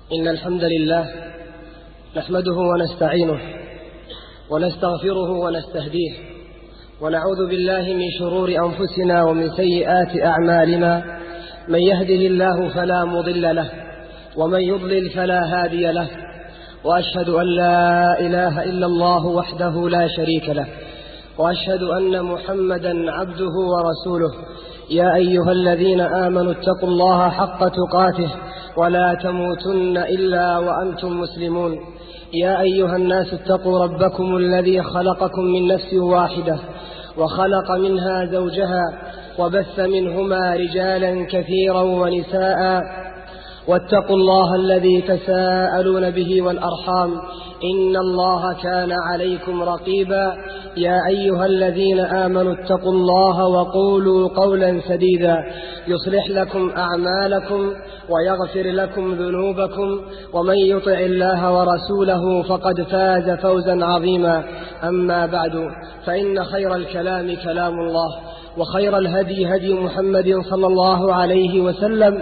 إن الحمد لله نحمده ونستعينه ونستغفره ونستهديه ونعوذ بالله من شرور أنفسنا ومن سيئات أعمالنا. من يهده الله فلا مضل له ومن يضلل فلا هادي له، وأشهد أن لا إله إلا الله وحده لا شريك له، وأشهد أن محمدا عبده ورسوله. يا أيها الذين آمنوا اتقوا الله حق تقاته ولا تموتن إلا وأنتم مسلمون. يا أيها الناس اتقوا ربكم الذي خلقكم من نفس واحدة وخلق منها زوجها وبث منهما رجالا كثيرا ونساء، واتقوا الله الذي تساءلون به والأرحام إن الله كان عليكم رقيبا. يا أيها الذين آمنوا اتقوا الله وقولوا قولا سديدا يصلح لكم أعمالكم ويغفر لكم ذنوبكم، ومن يطع الله ورسوله فقد فاز فوزا عظيما. أما بعد، فإن خير الكلام كلام الله، وخير الهدي هدي محمد صلى الله عليه وسلم،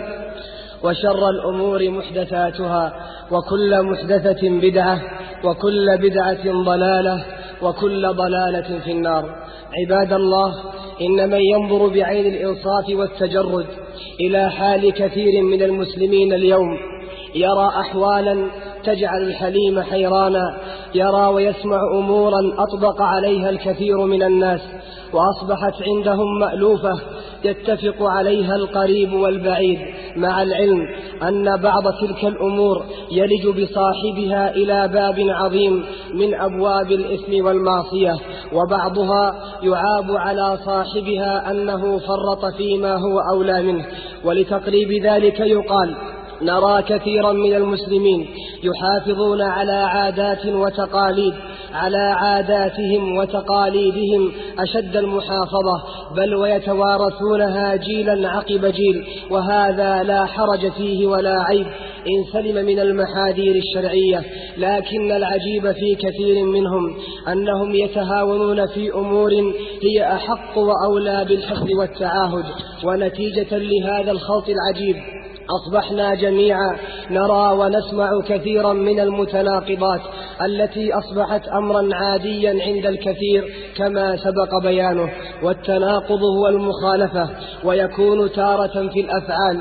وشر الأمور محدثاتها، وكل محدثة بدعة، وكل بدعة ضلالة، وكل ضلالة في النار. عباد الله، إن من ينظر بعين الإنصاف والتجرد إلى حال كثير من المسلمين اليوم يرى أحوالا تجعل الحليم حيرانا، يرى ويسمع أمورا أطبق عليها الكثير من الناس وأصبحت عندهم مألوفة يتفق عليها القريب والبعيد، مع العلم أن بعض تلك الأمور يلج بصاحبها إلى باب عظيم من أبواب الإثم والمعصية، وبعضها يعاب على صاحبها أنه فرط فيما هو أولى منه. ولتقريب ذلك يقال: نرى كثيرا من المسلمين يحافظون على عادات وتقاليد، على عاداتهم وتقاليدهم أشد المحافظة، بل ويتوارثونها جيلا عقب جيل، وهذا لا حرج فيه ولا عيب إن سلم من المحاذير الشرعية. لكن العجيب في كثير منهم أنهم يتهاونون في أمور هي أحق وأولى بالحفظ والتعاهد. ونتيجة لهذا الخلط العجيب أصبحنا جميعا نرى ونسمع كثيرا من المتناقضات التي أصبحت أمرا عاديا عند الكثير كما سبق بيانه. والتناقض هو المخالفة، ويكون تارة في الأفعال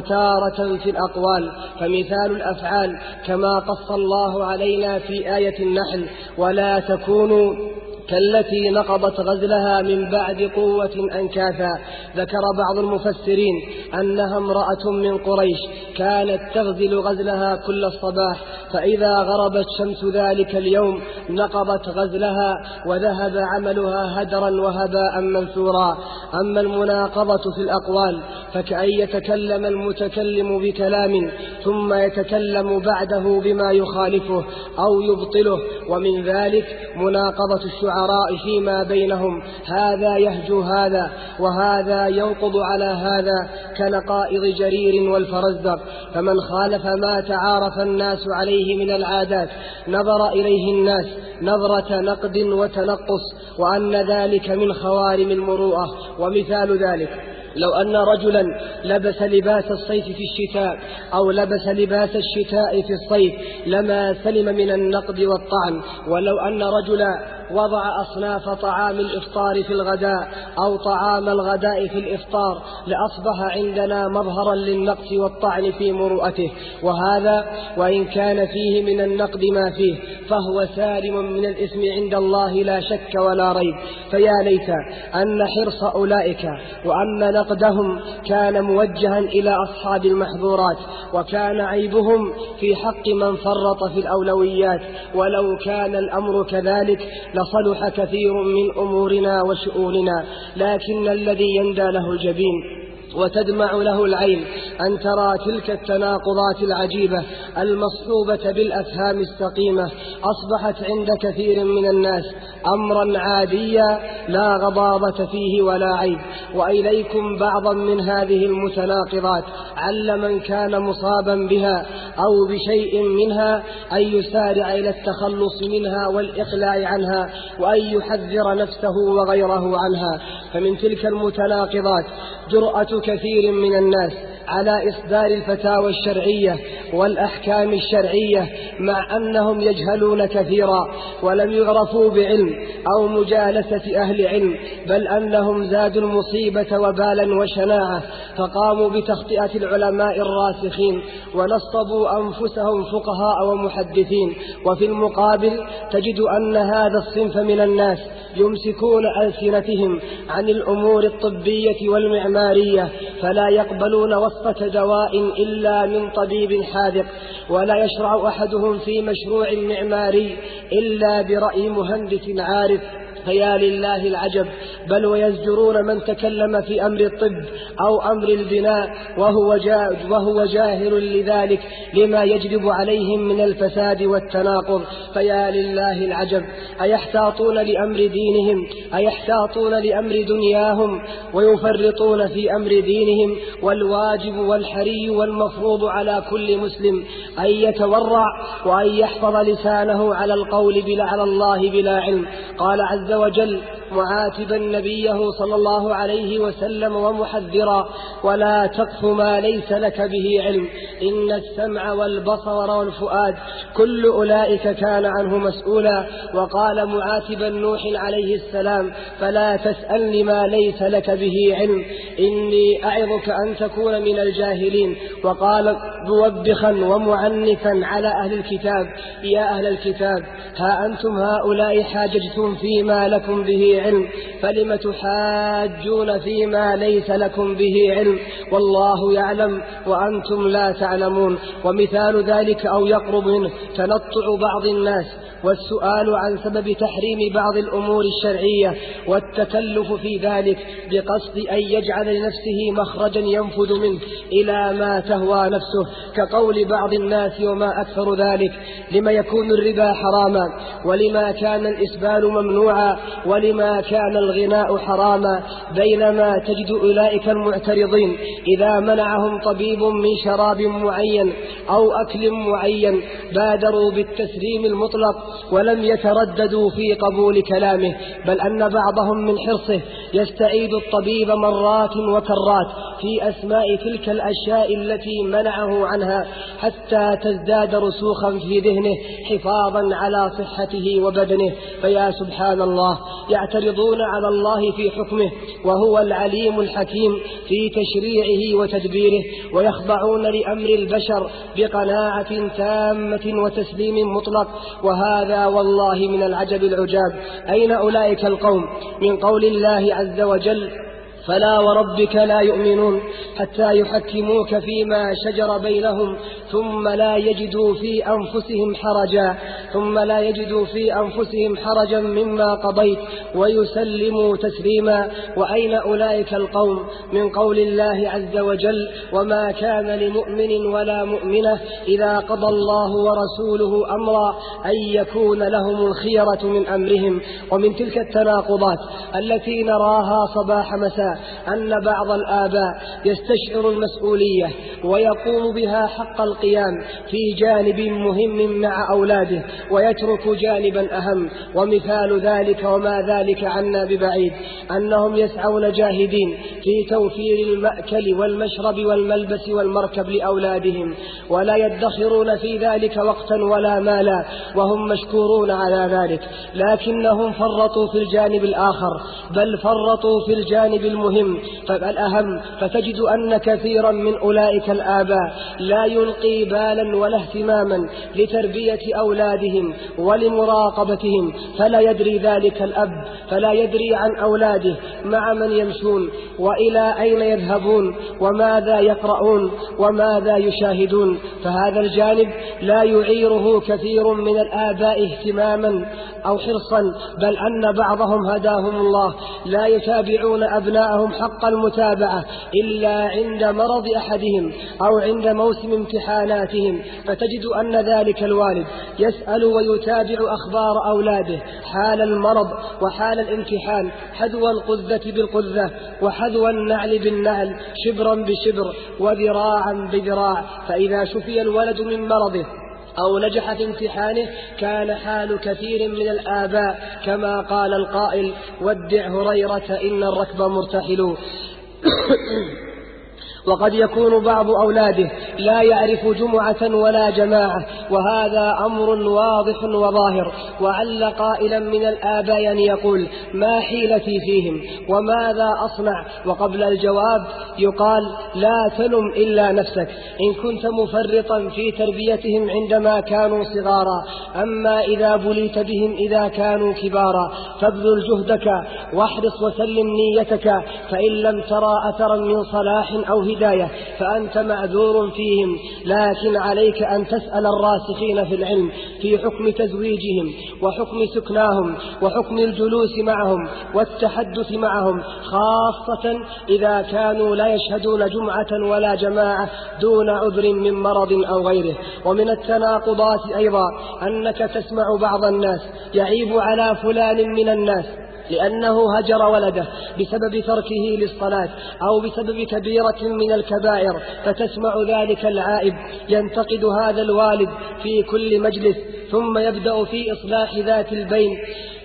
وتارة في الأقوال. فمثال الأفعال كما قص الله علينا في آية النحل: ولا تكونوا كالتي نقضت غزلها من بعد قوة أنكاثا. ذكر بعض المفسرين أنها امرأة من قريش كانت تغزل غزلها كل الصباح، فإذا غربت شمس ذلك اليوم نقضت غزلها وذهب عملها هدرا وهباء منثورا. أما المناقضة في الأقوال فكأن يتكلم المتكلم بكلام ثم يتكلم بعده بما يخالفه أو يبطله، ومن ذلك مناقضة الشعراء فيما بينهم: هذا يهجو هذا وهذا ينقض على هذا، كنقائض جرير والفرزدق. فمن خالف ما تعارف الناس عليه من العادات نظر إليه الناس نظرة نقد وتنقص، وأن ذلك من خوارم المروءة. ومثال ذلك: لو أن رجلا لبس لباس الصيف في الشتاء أو لبس لباس الشتاء في الصيف لما سلم من النقد والطعن. ولو أن رجلا وضع أصناف طعام الإفطار في الغداء أو طعام الغداء في الإفطار لأصبح عندنا مظهرا للنقص والطعن في مروءته. وهذا وإن كان فيه من النقد ما فيه فهو سالم من الإثم عند الله لا شك ولا ريب. فيا ليت أن حرص أولئك وأن نقدهم كان موجها إلى أصحاب المحظورات، وكان عيبهم في حق من فرط في الأولويات. ولو كان الأمر كذلك لصلح كثير من أمورنا وشؤوننا. لكن الذي يندى له الجبين وتدمع له العين أن ترى تلك التناقضات العجيبة المصحوبة بالأفهام السقيمة أصبحت عند كثير من الناس أمرا عاديا لا غضاضة فيه ولا عيب. وإليكم بعضا من هذه المتناقضات عل من كان مصابا بها أو بشيء منها أن يسارع إلى التخلص منها والإقلاع عنها، وأن يحذر نفسه وغيره عنها. فمن تلك المتناقضات جرأة كثير من الناس على إصدار الفتاوى الشرعية والأحكام الشرعية، مع أنهم يجهلون كثيرا ولم يعرفوا بعلم أو مجالسة أهل علم، بل أنهم زادوا المصيبة وبالا وشناعة، فقاموا بتخطئة العلماء الراسخين ونصبوا أنفسهم فقهاء ومحدثين. وفي المقابل تجد أن هذا الصنف من الناس يمسكون ألسنتهم عن الأمور الطبية والمعمارية، فلا يقبلون وصفة دواء إلا من طبيب حاذق، ولا يشرع أحدهم في مشروع معماري إلا برأي مهندس عارف. فيا لله العجب، بل ويزجرون من تكلم في أمر الطب أو أمر البناء وهو جاهل لذلك لما يجلب عليهم من الفساد والتناقض. فيا لله العجب، أيحتاطون لأمر دينهم، أيحتاطون لأمر دنياهم ويفرطون في أمر دينهم؟ والواجب والحري والمفروض على كل مسلم أن يتورع وأن يحفظ لسانه على القول على الله بلا علم. قال عز وجل معاتبا نبيه صلى الله عليه وسلم ومحذرا: ولا تقف ما ليس لك به علم، إن السمع والبصر والفؤاد كل أولئك كان عنه مسؤولا. وقال معاتبا نوح عليه السلام: فلا تسألني ما ليس لك به علم، إني أعظك أن تكون من الجاهلين. وقال موبخا ومعنفا على أهل الكتاب: يا أهل الكتاب، ها أنتم هؤلاء حاججتم فيما لكم به علم، فلم تحاجون فيما ليس لكم به علم، والله يعلم وأنتم لا تعلمون. ومثال ذلك أو يقرب منه تنطع بعض الناس والسؤال عن سبب تحريم بعض الأمور الشرعية والتكلف في ذلك بقصد أن يجعل لنفسه مخرجا ينفذ منه إلى ما تهوى نفسه، كقول بعض الناس: وما أكثر ذلك، لما يكون الربا حراما، ولما كان الإسبال ممنوعا، ولما كان الغناء حراما. بينما تجد أولئك المعترضين إذا منعهم طبيب من شراب معين أو أكل معين بادروا بالتسليم المطلق ولم يترددوا في قبول كلامه، بل أن بعضهم من حرصه يستعيد الطبيب مرات وكرات في أسماء تلك الأشياء التي منعه عنها حتى تزداد رسوخا في ذهنه حفاظا على صحته وبدنه. فيا سبحان الله، يعترضون على الله في حكمه وهو العليم الحكيم في تشريعه وتدبيره، ويخضعون لأمر البشر بقناعة تامة وتسليم مطلق. وهذا والله من العجب العجاب. أين أولئك القوم من قول الله عز وجل: فلا وربك لا يؤمنون حتى يحكموك فيما شجر بينهم ثم لا يجدوا في أنفسهم حرجا مما قضيت ويسلموا تسليما. وأين أولئك القوم من قول الله عز وجل: وما كان لمؤمن ولا مؤمنة إذا قضى الله ورسوله أمرا أن يكون لهم الخيرة من أمرهم. ومن تلك التناقضات التي نراها صباح مساء أن بعض الآباء يستشعر المسؤولية ويقوم بها حق القيام في جانب مهم مع أولاده ويترك جانبا أهم. ومثال ذلك وما ذلك عنا ببعيد أنهم يسعون جاهدين في توفير المأكل والمشرب والملبس والمركب لأولادهم، ولا يدخرون في ذلك وقتا ولا مالا، وهم مشكورون على ذلك، لكنهم فرطوا في الجانب الآخر، بل فرطوا في الجانب المهم فالأهم. فتجد أن كثيرا من أولئك الآباء لا يلقي بالا ولا اهتماما لتربية أولادهم ولمراقبتهم، فلا يدري ذلك الأب، فلا يدري عن أولاده مع من يمشون وإلى أين يذهبون وماذا يقرؤون وماذا يشاهدون. فهذا الجانب لا يعيره كثير من الآباء اهتماما أو حرصا، بل أن بعضهم هداهم الله لا يتابعون أبناءهم حق المتابعة إلا عند مرض أحدهم أو عند موسم امتحاناتهم. فتجد أن ذلك الوالد يسأل ويتابع أخبار أولاده حال المرض وحال الامتحان، حذو القذة بالقذة وحذو النعل بالنعل، شبرا بشبر وذراعا بذراع. فإذا شفي الولد من مرضه أو نجح في امتحانه كان حال كثير من الآباء كما قال القائل: ودع هريرة إن الركب مرتحل. وقد يكون بعض أولاده لا يعرف جمعة ولا جماعة، وهذا أمر واضح وظاهر. وعل قائلا من الآباء يقول: ما حيلتي فيهم وماذا أصنع؟ وقبل الجواب يقال: لا تلم إلا نفسك إن كنت مفرطا في تربيتهم عندما كانوا صغارا، أما إذا بليت بهم إذا كانوا كبارا فابذل جهدك واحرص وسلم نيتك، فإن لم ترى أثرا من صلاح أو هداية فأنت معذور فيهم. لكن عليك أن تسأل الراسخين في العلم في حكم تزويجهم وحكم سكناهم وحكم الجلوس معهم والتحدث معهم، خاصة إذا كانوا لا يشهدون جمعة ولا جماعة دون عذر من مرض أو غيره. ومن التناقضات أيضا أنك تسمع بعض الناس يعيب على فلان من الناس لأنه هجر ولده بسبب تركه للصلاة أو بسبب كبيرة من الكبائر، فتسمع ذلك العائب ينتقد هذا الوالد في كل مجلس، ثم يبدأ في إصلاح ذات البين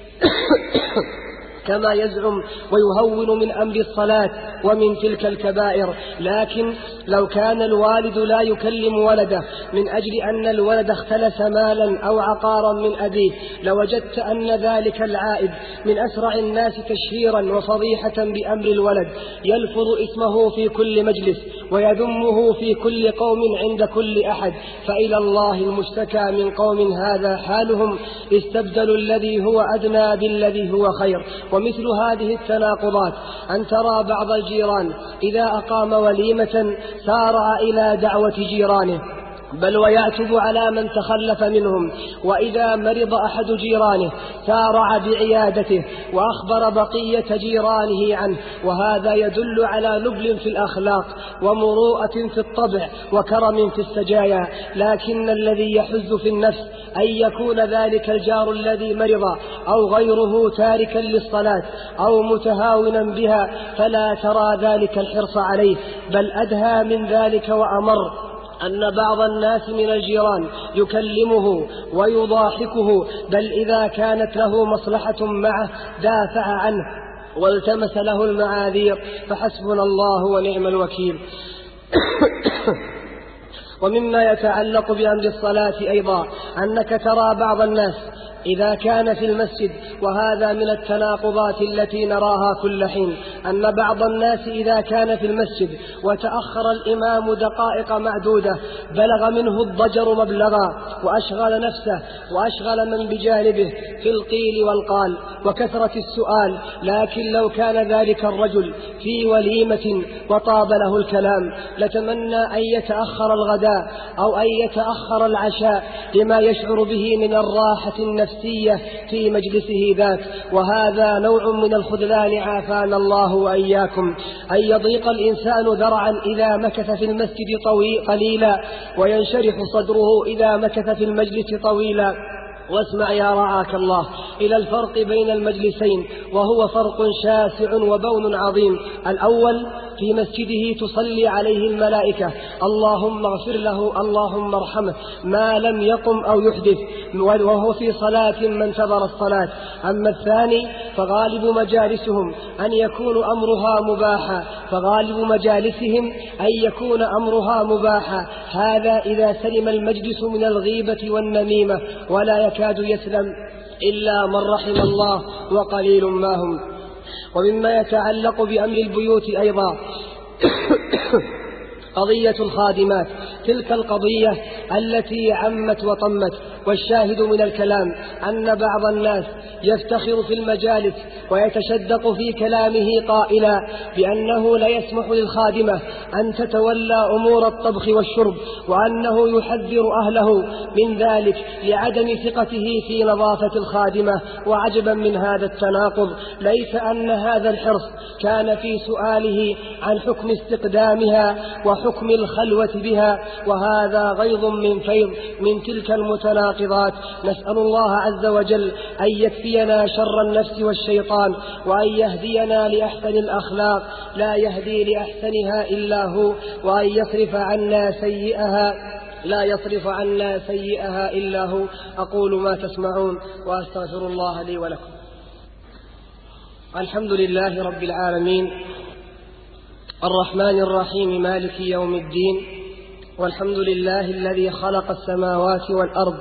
كما يزعم ويهون من أمر الصلاة ومن تلك الكبائر. لكن لو كان الوالد لا يكلم ولده من أجل أن الولد اختلس مالا أو عقارا من أبيه لوجدت أن ذلك العائب من أسرع الناس تشهيرا وفضيحة بأمر الولد، يلفظ اسمه في كل مجلس ويذمه في كل قوم عند كل أحد. فإلى الله المشتكى من قوم هذا حالهم استبدلوا الذي هو أدنى بالذي هو خير. ومثل هذه التناقضات أن ترى بعض الجيران إذا أقام وليمة سارع إلى دعوة جيرانه، بل ويعتب على من تخلف منهم، وإذا مرض أحد جيرانه سارع بعيادته وأخبر بقية جيرانه عنه، وهذا يدل على نبل في الأخلاق ومروءة في الطبع وكرم في السجايا. لكن الذي يحز في النفس أن يكون ذلك الجار الذي مرض أو غيره تاركا للصلاة أو متهاونا بها، فلا ترى ذلك الحرص عليه، بل أدهى من ذلك وأمر أن بعض الناس من الجيران يكلمه ويضاحكه، بل إذا كانت له مصلحة معه دافع عنه والتمس له المعاذير، فحسبنا الله ونعم الوكيل. ومما يتعلق بأمر الصلاة أيضا أنك ترى بعض الناس إذا كان في المسجد، وهذا من التناقضات التي نراها كل حين، أن بعض الناس إذا كان في المسجد وتأخر الإمام دقائق معدودة بلغ منه الضجر مبلغا وأشغل نفسه وأشغل من بجانبه في القيل والقال وكثرة السؤال. لكن لو كان ذلك الرجل في وليمة وطاب له الكلام لتمنى أن يتأخر الغداء أو أن يتأخر العشاء لما يشعر به من الراحة النفسية في مجلسه ذاك. وهذا نوع من الخذلان عافانا الله وإياكم، أن يضيق الإنسان ذرعا إذا مكث في المسجد قليلا وينشرح صدره إذا مكث في المجلس طويلا. واسمع يا رعاك الله إلى الفرق بين المجلسين، وهو فرق شاسع وبون عظيم. الأول في مسجده تصلي عليه الملائكة اللهم اغفر له اللهم ارحمه ما لم يقم أو يحدث، وهو في صلاة من انتظر الصلاة. أما الثاني فغالب مجالسهم أن يكون أمرها مباحا، فغالب مجالسهم أن يكون أمرها مباحا، هذا إذا سلم المجلس من الغيبة والنميمة، ولا يكاد يسلم إلا من رحم الله وقليل ما هم. ومما يتعلق بأمر البيوت أيضا قضية الخادمات، تلك القضية التي عمت وطمت. والشاهد من الكلام أن بعض الناس يفتخر في المجالس ويتشدق في كلامه قائلا بأنه لا يسمح للخادمة أن تتولى أمور الطبخ والشرب، وأنه يحذر أهله من ذلك لعدم ثقته في نظافة الخادمة. وعجبا من هذا التناقض، ليس أن هذا الحرص كان في سؤاله عن حكم استقدامها وحكم الخلوة بها، وهذا غيظ من فيض من تلك المتناقضات. نسأل الله عز وجل أن يكفينا شر النفس والشيطان، وأن يهدينا لأحسن الأخلاق لا يهدي لأحسنها إلا هو، وأن يصرف عنا سيئها لا يصرف عنا سيئها إلا هو. أقول ما تسمعون وأستغفر الله لي ولكم. الحمد لله رب العالمين، الرحمن الرحيم مالك يوم الدين. والحمد لله الذي خلق السماوات والأرض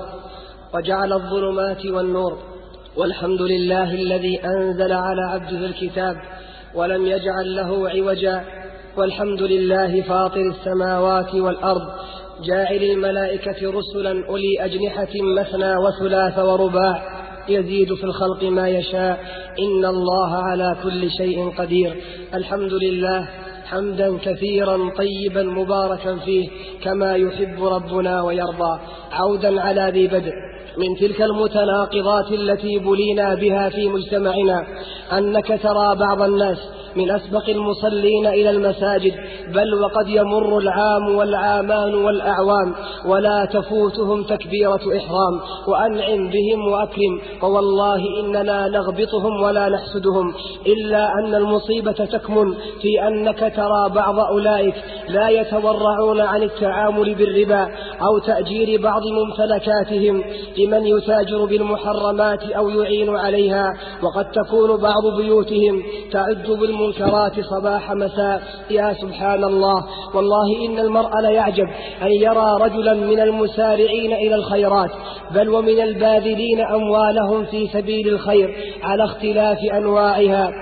وجعل الظلمات والنور. والحمد لله الذي أنزل على عبده الكتاب ولم يجعل له عوجا. والحمد لله فاطر السماوات والأرض جاعل الملائكة رسلا أولي أجنحة مثنى وثلاث ورباع يزيد في الخلق ما يشاء إن الله على كل شيء قدير. الحمد لله حمدا كثيرا طيبا مباركا فيه كما يحب ربنا ويرضى. عودا على ذي بدء من تلك المتناقضات التي بلينا بها في مجتمعنا أنك ترى بعض الناس من أسبق المصلين إلى المساجد، بل وقد يمر العام والعامان والأعوام ولا تفوتهم تكبيرة إحرام. وأنعم بهم وأكرم، ووالله إننا نغبطهم ولا نحسدهم، إلا أن المصيبة تكمن في أنك ترى بعض أولئك لا يتورعون عن التعامل بالربا أو تأجير بعض ممتلكاتهم لمن يتاجر بالمحرمات أو يعين عليها، وقد تكون بعض بيوتهم تعد بالمنكرات صباح مساء. يا سبحان الله، والله إن المرء ليعجب أن يرى رجلا من المسارعين إلى الخيرات بل ومن الباذلين أموالهم في سبيل الخير على اختلاف أنواعها،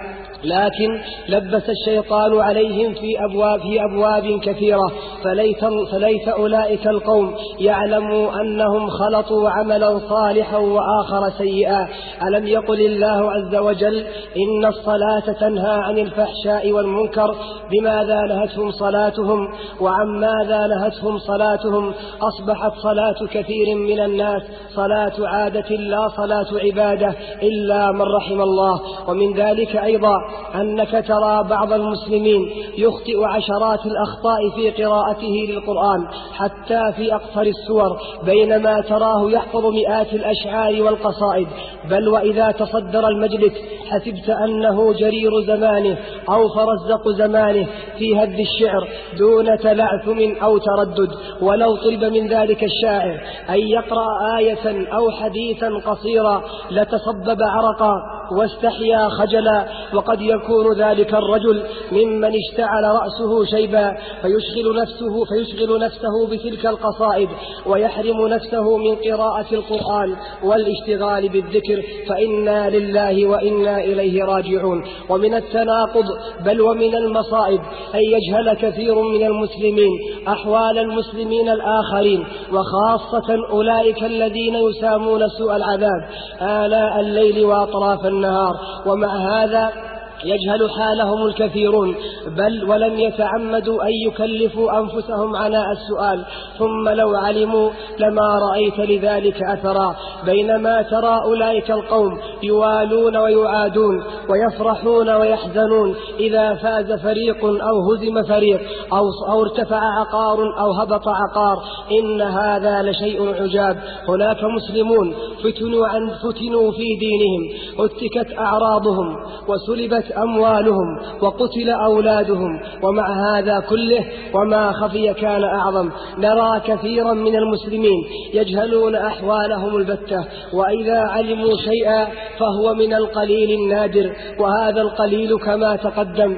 لكن لبس الشيطان عليهم في أبواب كثيرة. فليت أولئك القوم يعلموا أنهم خلطوا عملا صالحا وآخر سيئا. ألم يقل الله عز وجل إن الصلاة تنهى عن الفحشاء والمنكر؟ بماذا نهتهم صلاتهم وعن ماذا نهتهم صلاتهم؟ أصبحت صلاة كثير من الناس صلاة عادة لا صلاة عبادة إلا من رحم الله. ومن ذلك أيضا أنك ترى بعض المسلمين يخطئ عشرات الأخطاء في قراءته للقرآن حتى في أقصر السور، بينما تراه يحفظ مئات الأشعار والقصائد، بل وإذا تصدر المجلس حسبت أنه جرير زمانه أو فرزق زمانه في هد الشعر دون تلعثم أو تردد. ولو طلب من ذلك الشاعر أن يقرأ آية أو حديثا قصيرا لتصبب عرقا واستحيا خجلا، وقد يكون ذلك الرجل ممن اشتعل رأسه شيبا فيشغل نفسه بتلك القصائد ويحرم نفسه من قراءة القرآن والاشتغال بالذكر، فإنا لله وإنا إليه راجعون. ومن التناقض بل ومن المصائب أن يجهل كثير من المسلمين أحوال المسلمين الآخرين، وخاصة أولئك الذين يسامون سوء العذاب آلاء الليل وأطراف النهار، ومع هذا يجهل حالهم الكثيرون، بل ولم يتعمدوا أن يكلفوا أنفسهم عناء السؤال، ثم لو علموا لما رأيت لذلك أثرا. بينما ترى أولئك القوم يوالون ويعادون ويفرحون ويحزنون إذا فاز فريق أو هزم فريق أو ارتفع عقار أو هبط عقار. إن هذا لشيء عجاب. هناك مسلمون فتنوا في دينهم، هتكت أعراضهم وسلبت أموالهم وقتل أولادهم، ومع هذا كله وما خفي كان أعظم. نرى كثيرا من المسلمين يجهلون أحوالهم البتة، وإذا علموا شيئا فهو من القليل النادر، وهذا القليل كما تقدم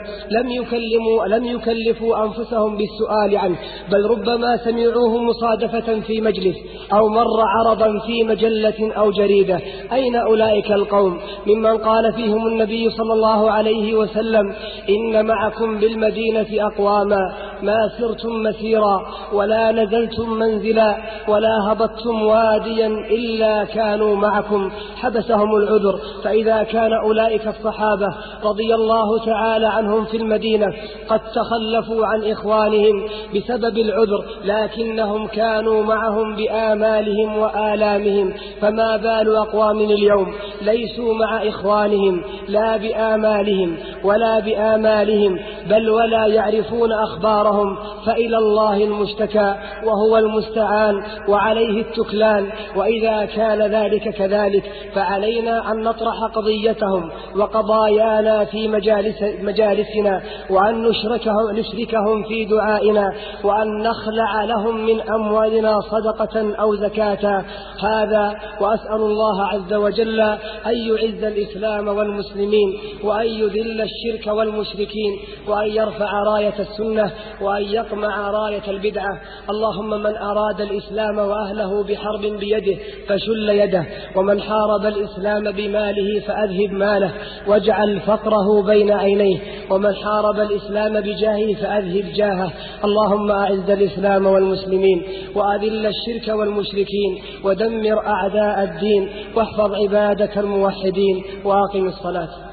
لم يكلفوا أنفسهم بالسؤال عنه، بل ربما سمعوه مصادفة في مجلس أو مر عرضا في مجلة أو جريدة. أين أولئك القوم ممن قال فيهم النبي صلى الله عليه وسلم إن معكم بالمدينة أقواما ما سرتم مسيرا ولا نزلتم منزلا ولا هبطتم واديا إلا كانوا معكم حبسهم العذر. فإذا كان أولئك الصحابة رضي الله تعالى عنهم في المدينة قد تخلفوا عن إخوانهم بسبب العذر لكنهم كانوا معهم بآمالهم وآلامهم، فما بال أقوام اليوم ليسوا مع إخوانهم لا بآمالهم ولا بآمالهم بل ولا يعرفون أخبارهم، فإلى الله المشتكى وهو المستعان وعليه التكلان. وإذا كان ذلك كذلك فعلينا أن نطرح قضيتهم وقضايانا في مجالسنا، وأن نشركهم في دعائنا، وأن نخلع لهم من أموالنا صدقة أو زكاة. هذا وأسأل الله عز وجل أن يعز الإسلام والمسلمين، وأن يذل الشرك والمشركين، وأن يرفع راية السنة، وأن يقمع راية البدعة. اللهم من أراد الإسلام وأهله بحرب بيده فشل يده، ومن حارب الإسلام بماله فأذهب ماله واجعل فقره بين عينيه، ومن حارب الإسلام بجاهه فأذهب جاهه. اللهم أعز الإسلام والمسلمين، وأذل الشرك والمشركين، ودمر أعداء الدين، واحفظ عبادك الموحدين، وأقم الصلاة.